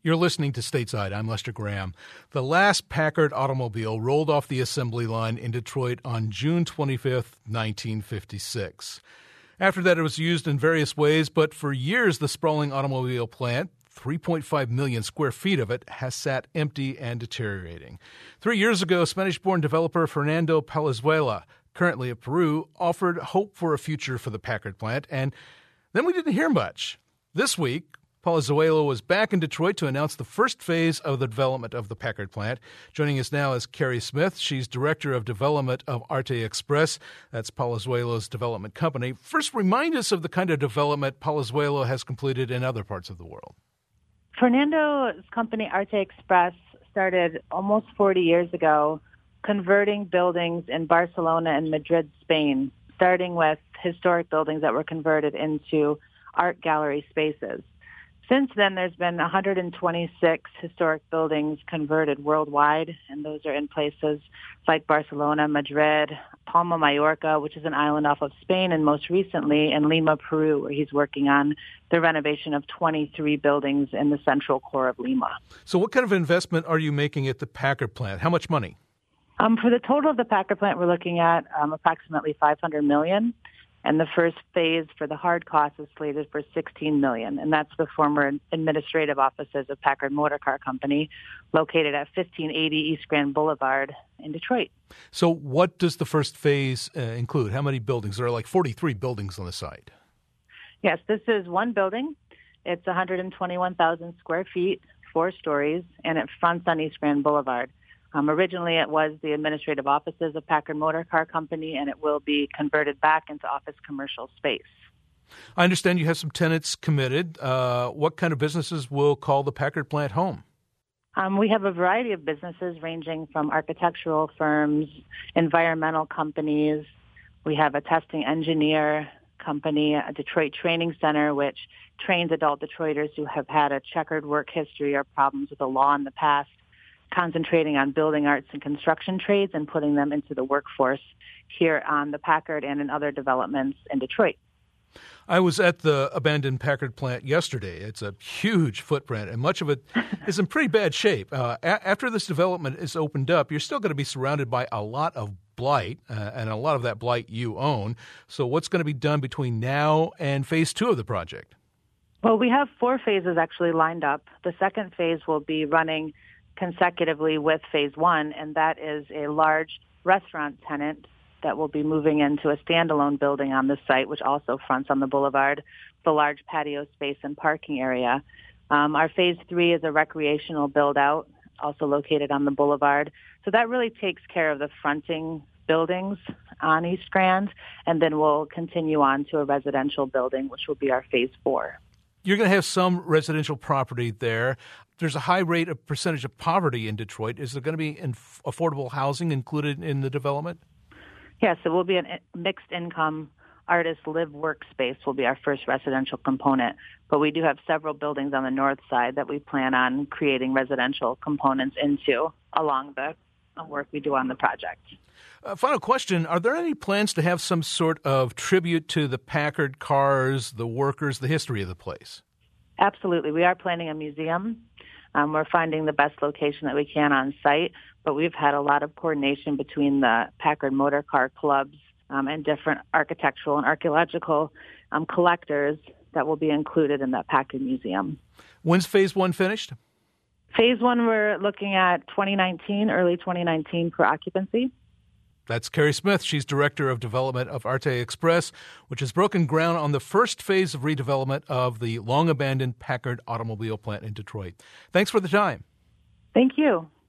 You're listening to Stateside. I'm Lester Graham. The last Packard automobile rolled off the assembly line in Detroit on June 25th, 1956. After that, it was used in various ways, but for years, the sprawling automobile plant, 3.5 million square feet of it, has sat empty and deteriorating. 3 years ago, Spanish-born developer Fernando Palazuela, currently at Peru, offered hope for a future for the Packard plant, and then we didn't hear much. This week, Palazuela was back in Detroit to announce the first phase of the development of the Packard plant. Joining us now is Carrie Smith. She's Director of Development of Arte Express. That's Palazuela's development company. First, remind us of the kind of development Palazuela has completed in other parts of the world. Fernando's company, Arte Express, started almost 40 years ago, converting buildings in Barcelona and Madrid, Spain, starting with historic buildings that were converted into art gallery spaces. Since then, there's been 126 historic buildings converted worldwide, and those are in places like Barcelona, Madrid, Palma, Mallorca, which is an island off of Spain, and most recently in Lima, Peru, where he's working on the renovation of 23 buildings in the central core of Lima. So what kind of investment are you making at the Packard plant? How much money? For the total of the Packard plant, we're looking at approximately $500 million. And the first phase for the hard cost is slated for $16 million, and that's the former administrative offices of Packard Motor Car Company, located at 1580 East Grand Boulevard in Detroit. So what does the first phase include? How many buildings? There are like 43 buildings on the site. Yes, this is one building. It's 121,000 square feet, 4 stories, and it fronts on East Grand Boulevard. Originally, it was the administrative offices of Packard Motor Car Company, and it will be converted back into office commercial space. I understand you have some tenants committed. What kind of businesses will call the Packard plant home? We have a variety of businesses ranging from architectural firms, environmental companies. We have a testing engineer company, a Detroit Training Center, which trains adult Detroiters who have had a checkered work history or problems with the law in the past, concentrating on building arts and construction trades and putting them into the workforce here on the Packard and in other developments in Detroit. I was at the abandoned Packard plant yesterday. It's a huge footprint, and much of it is in pretty bad shape. After this development is opened up, you're still going to be surrounded by a lot of blight, and a lot of that blight you own. So what's going to be done between now and phase 2 of the project? Well, we have 4 phases actually lined up. The second phase will be running consecutively with phase 1, and that is a large restaurant tenant that will be moving into a standalone building on the site, which also fronts on the boulevard, the large patio space and parking area. Our phase 3 is a recreational build-out, also located on the boulevard. So that really takes care of the fronting buildings on East Grand, and then we'll continue on to a residential building, which will be our phase 4. You're going to have some residential property there. There's a high rate of percentage of poverty in Detroit. Is there going to be affordable housing included in the development? Yes, it will be a mixed income artist live workspace will be our first residential component. But we do have several buildings on the north side that we plan on creating residential components into along the work we do on the project. Final question. Are there any plans to have some sort of tribute to the Packard cars, the workers, the history of the place? Absolutely. We are planning a museum. We're finding the best location that we can on site, but we've had a lot of coordination between the Packard Motor Car Clubs and different architectural and archaeological collectors that will be included in that Packard Museum. When's phase 1 finished? Phase 1, we're looking at 2019, early 2019 for occupancy. That's Carrie Smith. She's Director of Development of Arte Express, which has broken ground on the first phase of redevelopment of the long-abandoned Packard automobile plant in Detroit. Thanks for the time. Thank you.